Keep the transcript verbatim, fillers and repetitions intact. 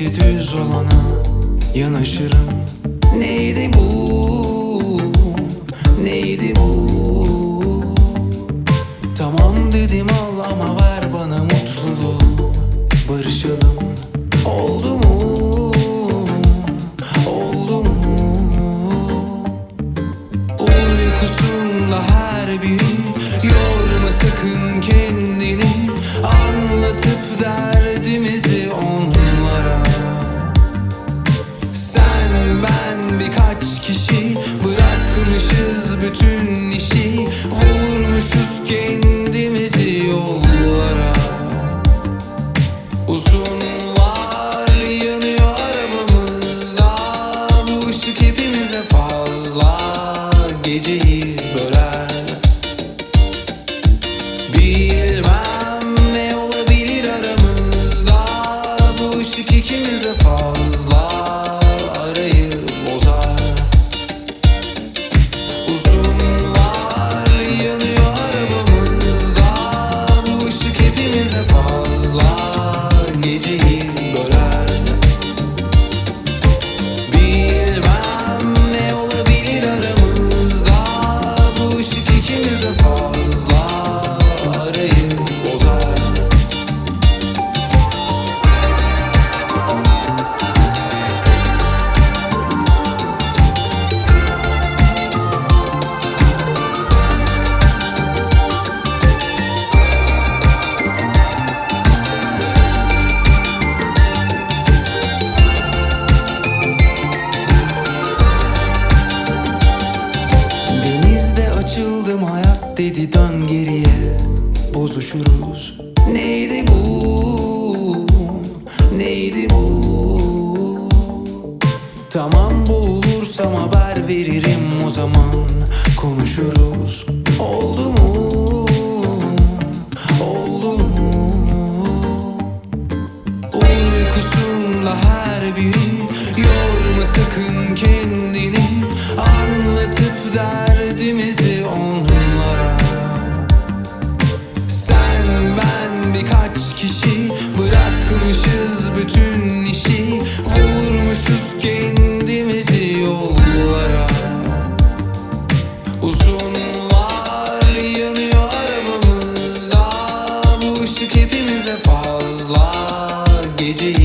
Şimdi düz olana yanaşırım. Neydi bu? Neydi bu? Tamam dedim al ama ver bana mutluluğu. Barışalım. Oldu mu? Oldu mu? Uykusunda her biri yorma sakın kendini. Anlatıp derdimizi onlara. Sen ben birkaç kişi bırakmışız bütün işi. Vurmuşuz kendimizi yollara. Uzunlar yanıyor arabamızda. Bu ışık hepimize fazla. Geceyi böler. Bilmem ne olabilir aramızda. Bu ışık ikimize fazla. Arayı bozar. Uzunlar yanıyor arabamızda. Bu ışık hepimize fazla. Geceyi böler. Bilmem ne olabilir aramızda. Bu ışık ikimize fazla. Arayı bozar. Denizde açıldım hayat dedi dön geriye. Bozuşuruz. Neydi bu? Neydi bu? Tamam boğulursam haber veririm o zaman. Konuşuruz. Oldu mu? Oldu mu? Uykusunda her biri yorma sakın kendini. Anlatıp derdimizi onlara. Sen ben birkaç kişi bırakmışız bütün işi. Vurmuşuz kendimizi yollara. Uzunlar yanıyor arabamızda. Bu ışık hepimize fazla. Geceyi